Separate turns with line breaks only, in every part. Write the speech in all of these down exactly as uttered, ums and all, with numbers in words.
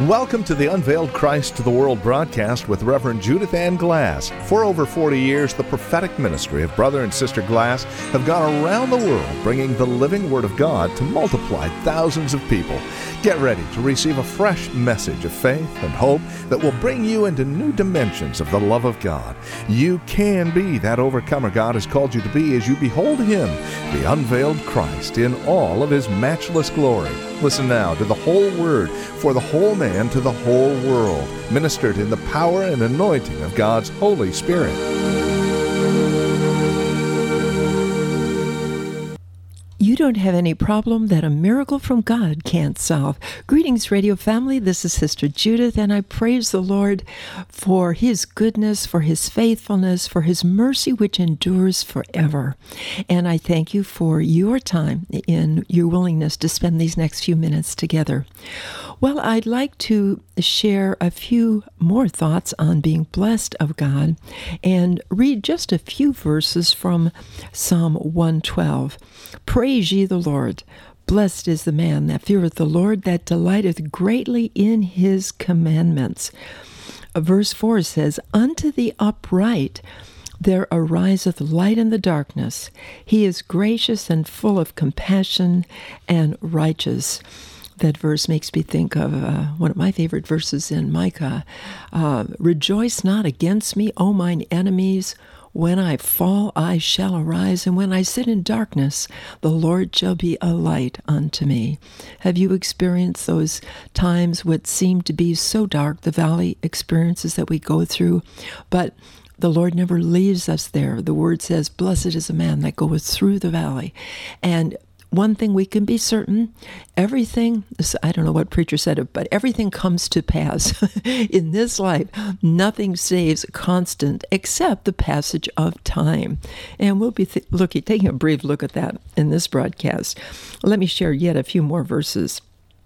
Welcome to the Unveiled Christ to the World broadcast with Reverend Judith Ann Glass. For over forty years, the prophetic ministry of Brother and Sister Glass have gone around the world bringing the living Word of God to multiply thousands of people. Get ready to receive a fresh message of faith and hope that will bring you into new dimensions of the love of God. You can be that overcomer God has called you to be as you behold Him, the unveiled Christ, in all of His matchless glory. Listen now to the whole Word for the whole man to the whole world, ministered in the power and anointing of God's Holy Spirit.
You don't have any problem that a miracle from God can't solve. Greetings, radio family. This is Sister Judith, and I praise the Lord for His goodness, for His faithfulness, for His mercy, which endures forever. And I thank you for your time and your willingness to spend these next few minutes together. Well, I'd like to share a few more thoughts on being blessed of God and read just a few verses from Psalm one twelve. Praise ye the Lord. Blessed is the man that feareth the Lord, that delighteth greatly in His commandments. Verse four says, Unto the upright there ariseth light in the darkness. He is gracious and full of compassion and righteous. That verse makes me think of uh, one of my favorite verses in Micah. Uh, Rejoice not against me, O mine enemies. When I fall, I shall arise, and when I sit in darkness, the Lord shall be a light unto me. Have you experienced those times which seem to be so dark, the valley experiences that we go through, but the Lord never leaves us there? The Word says, Blessed is a man that goeth through the valley. And one thing we can be certain, everything, I don't know what preacher said it, but everything comes to pass. In this life, nothing stays constant except the passage of time. And we'll be th- looking, taking a brief look at that in this broadcast. Let me share yet a few more verses.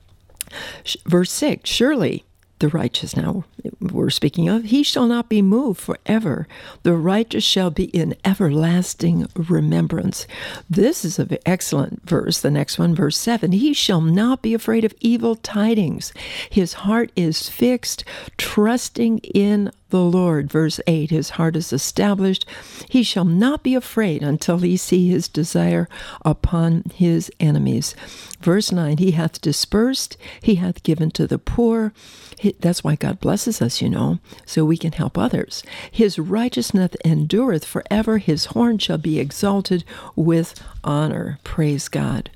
Verse six, surely the righteous, now we're speaking of, he shall not be moved forever. The righteous shall be in everlasting remembrance. This is an excellent verse. The next one, verse seven, he shall not be afraid of evil tidings. His heart is fixed, trusting in the Lord. Verse eight, his heart is established. He shall not be afraid until he see his desire upon his enemies. Verse nine, he hath dispersed, he hath given to the poor. He, that's why God blesses us, you know, so we can help others. His righteousness endureth forever. His horn shall be exalted with honor. Praise God.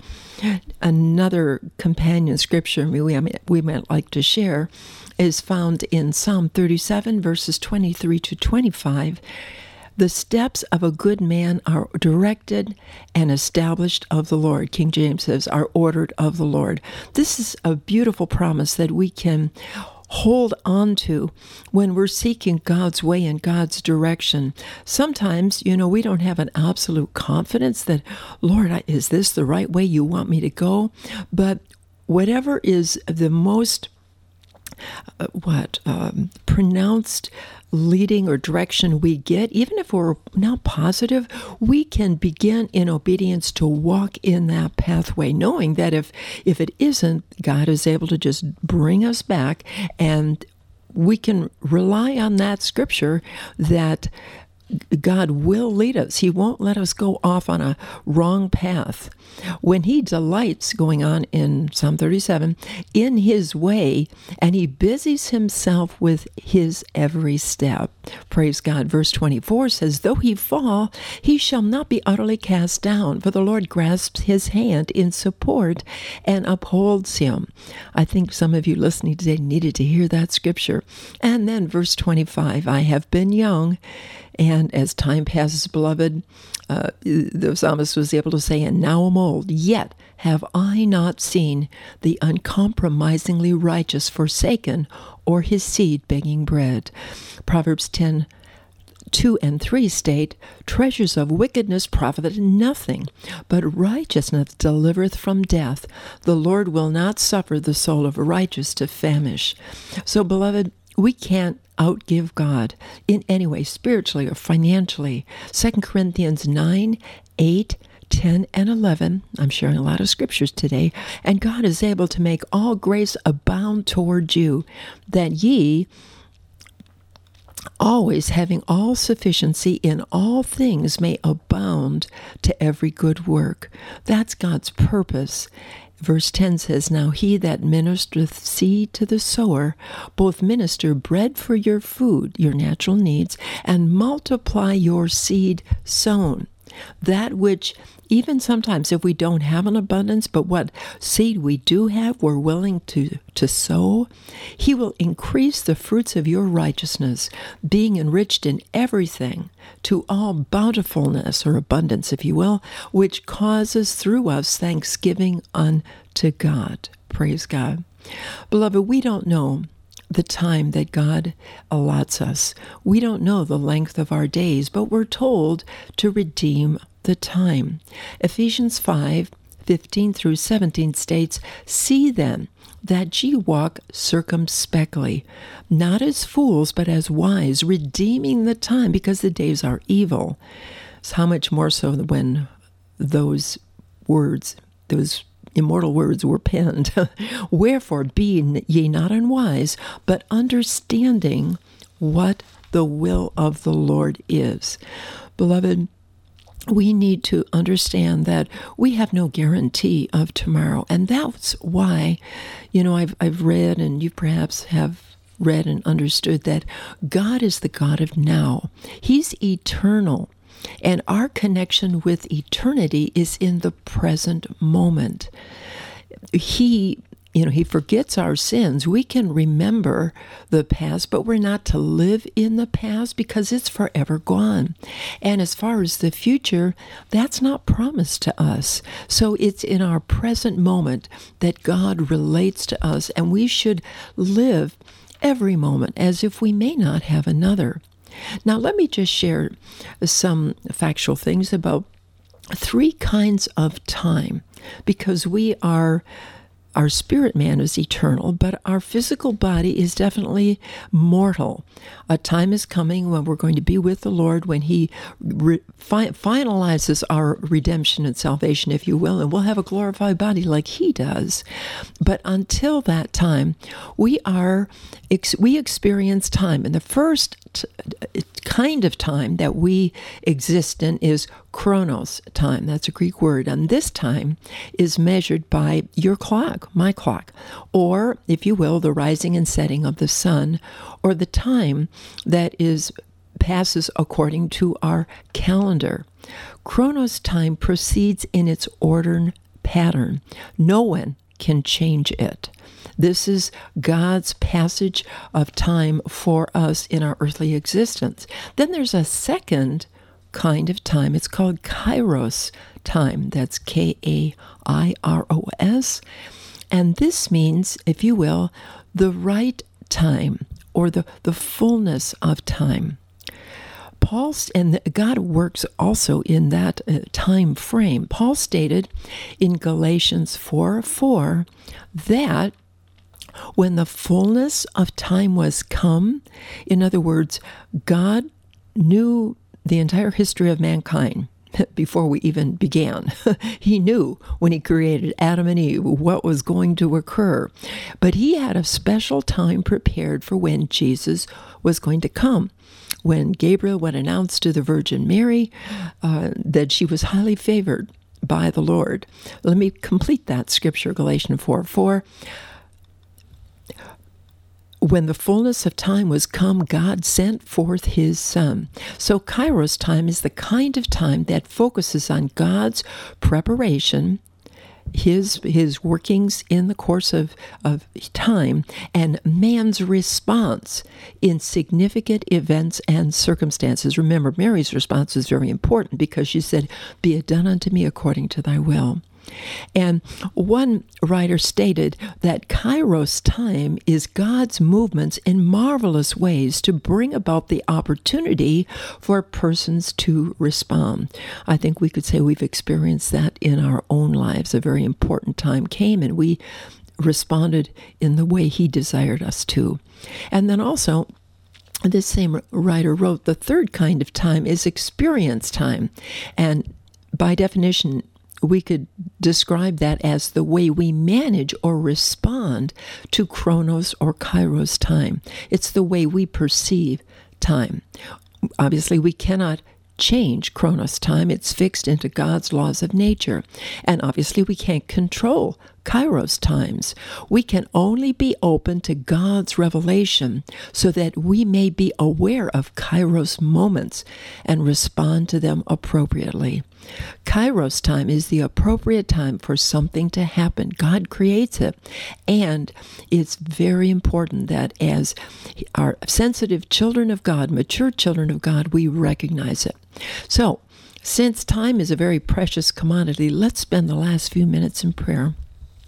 Another companion scripture we, we might like to share is found in Psalm thirty-seven, verses twenty-three to twenty-five. The steps of a good man are directed and established of the Lord. King James says, are ordered of the Lord. This is a beautiful promise that we can hold on to when we're seeking God's way and God's direction. Sometimes, you know, we don't have an absolute confidence that, Lord, is this the right way you want me to go? But whatever is the most Uh, what um, pronounced leading or direction we get, even if we're not positive, we can begin in obedience to walk in that pathway, knowing that if if it isn't, God is able to just bring us back, and we can rely on that scripture that God will lead us. He won't let us go off on a wrong path. When He delights, going on in Psalm thirty-seven, in His way, and He busies Himself with His every step. Praise God. Verse twenty-four says, Though he fall, he shall not be utterly cast down, for the Lord grasps his hand in support and upholds him. I think some of you listening today needed to hear that scripture. And then verse twenty-five, I have been young, and as time passes, beloved, uh, the psalmist was able to say, and now I'm old, yet have I not seen the uncompromisingly righteous forsaken, or his seed begging bread. Proverbs ten, two and three state, treasures of wickedness profiteth nothing, but righteousness delivereth from death. The Lord will not suffer the soul of a righteous to famish. So, beloved, we can't outgive God in any way, spiritually or financially. Second Corinthians nine, eight ten and eleven. I'm sharing a lot of scriptures today. And God is able to make all grace abound toward you, that ye, always having all sufficiency in all things, may abound to every good work. That's God's purpose. Verse ten says, Now he that ministereth seed to the sower, both minister bread for your food, your natural needs, and multiply your seed sown. That which, even sometimes if we don't have an abundance, but what seed we do have, we're willing to, to sow, he will increase the fruits of your righteousness, being enriched in everything to all bountifulness, or abundance, if you will, which causes through us thanksgiving unto God. Praise God. Beloved, we don't know the time that God allots us. We don't know the length of our days, but we're told to redeem the time. Ephesians five, fifteen through seventeen states, See then that ye walk circumspectly, not as fools, but as wise, redeeming the time, because the days are evil. So how much more so when those words, those immortal words were penned. Wherefore, be ye not unwise, but understanding what the will of the Lord is. Beloved, we need to understand that we have no guarantee of tomorrow. And that's why, you know, I've, I've read, and you perhaps have read and understood, that God is the God of now. He's eternal. And our connection with eternity is in the present moment. He, you know, he forgets our sins. We can remember the past, but we're not to live in the past because it's forever gone. And as far as the future, that's not promised to us. So it's in our present moment that God relates to us, and we should live every moment as if we may not have another. Now, let me just share some factual things about three kinds of time, because we are, our spirit man is eternal, but our physical body is definitely mortal. A time is coming when we're going to be with the Lord, when he re- fi- finalizes our redemption and salvation, if you will, and we'll have a glorified body like he does. But until that time, we are ex- we experience time. And the first t- kind of time that we exist in is chronos time. That's a Greek word. And this time is measured by your clock, my clock, or, if you will, the rising and setting of the sun, or the time that is passes according to our calendar. Chronos time proceeds in its ordered pattern. No one can change it. This is God's passage of time for us in our earthly existence. Then there's a second kind of time. It's called Kairos time. That's K A I R O S. And this means, if you will, the right time, or the, the fullness of time. Paul, and God works also in that uh, time frame. Paul stated in Galatians four four that when the fullness of time was come, in other words, God knew the entire history of mankind before we even began. He knew when he created Adam and Eve what was going to occur. But he had a special time prepared for when Jesus was going to come. When Gabriel would announce to the Virgin Mary uh, that she was highly favored by the Lord. Let me complete that scripture, Galatians four four. When the fullness of time was come, God sent forth his Son. So Kairos time is the kind of time that focuses on God's preparation, his his workings in the course of, of time, and man's response in significant events and circumstances. Remember, Mary's response is very important because she said, "Be it done unto me according to thy will." And one writer stated that Kairos time is God's movements in marvelous ways to bring about the opportunity for persons to respond. I think we could say we've experienced that in our own lives. A very important time came and we responded in the way he desired us to. And then also, this same writer wrote, the third kind of time is experience time. And by definition, we could describe that as the way we manage or respond to Chronos or Kairos time. It's the way we perceive time. Obviously, we cannot change Chronos time. It's fixed into God's laws of nature. And obviously, we can't control Kairos times. We can only be open to God's revelation so that we may be aware of Kairos moments and respond to them appropriately. Kairos time is the appropriate time for something to happen. God creates it. And it's very important that as our sensitive children of God, mature children of God, we recognize it. So, since time is a very precious commodity, let's spend the last few minutes in prayer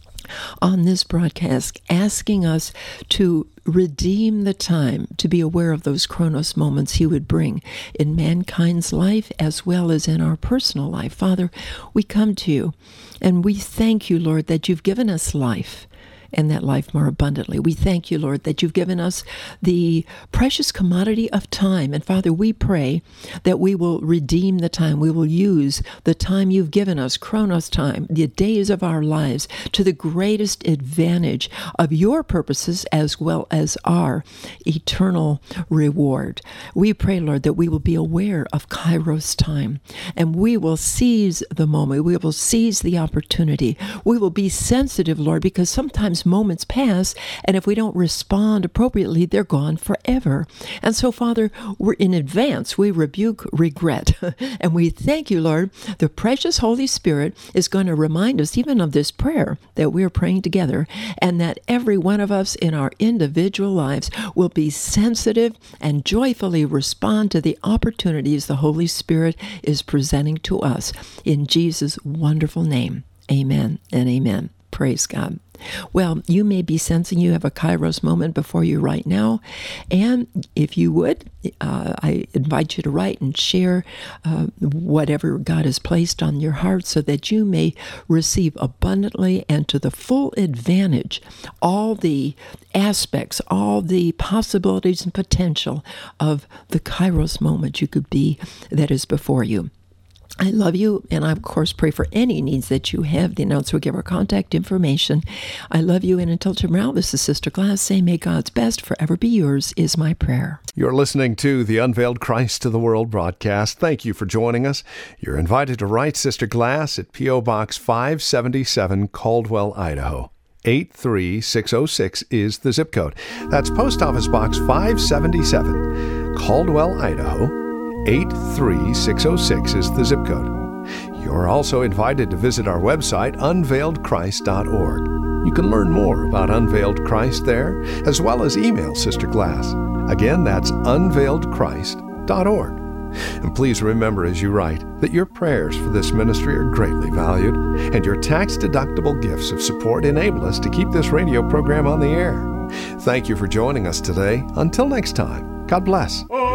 on this broadcast, asking us to redeem the time, to be aware of those Chronos moments He would bring in mankind's life as well as in our personal life. Father, we come to You, and we thank You, Lord, that You've given us life, and that life more abundantly. We thank You, Lord, that You've given us the precious commodity of time. And Father, we pray that we will redeem the time. We will use the time You've given us, Chronos time, the days of our lives, to the greatest advantage of Your purposes as well as our eternal reward. We pray, Lord, that we will be aware of Kairos time, and we will seize the moment. We will seize the opportunity. We will be sensitive, Lord, because sometimes moments pass, and if we don't respond appropriately, they're gone forever. And so, Father, we're in advance. We rebuke regret. And we thank You, Lord. The precious Holy Spirit is going to remind us even of this prayer that we're praying together, and that every one of us in our individual lives will be sensitive and joyfully respond to the opportunities the Holy Spirit is presenting to us. In Jesus' wonderful name, amen and amen. Praise God. Well, you may be sensing you have a Kairos moment before you right now. And if you would, uh, I invite you to write and share uh, whatever God has placed on your heart so that you may receive abundantly and to the full advantage all the aspects, all the possibilities and potential of the Kairos moment you could be that is before you. I love you, and I, of course, pray for any needs that you have. The announcer will give our contact information. I love you, and until tomorrow, this is Sister Glass saying, may God's best forever be yours, is my prayer.
You're listening to the Unveiled Christ to the World broadcast. Thank you for joining us. You're invited to write Sister Glass at P O. Box five seventy-seven, Caldwell, Idaho. eight three six oh six is the zip code. That's Post Office Box five seventy-seven, Caldwell, Idaho. eight three six oh six is the zip code. You're also invited to visit our website, unveiled christ dot org. You can learn more about Unveiled Christ there, as well as email Sister Glass. Again, that's unveiled christ dot org. And please remember as you write that your prayers for this ministry are greatly valued, and your tax-deductible gifts of support enable us to keep this radio program on the air. Thank you for joining us today. Until next time, God bless.